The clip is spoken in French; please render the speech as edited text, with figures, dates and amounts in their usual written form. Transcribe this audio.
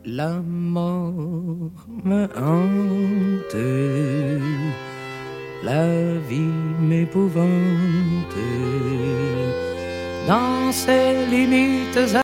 La mort me hante, la vie m'épouvante, dans ses limites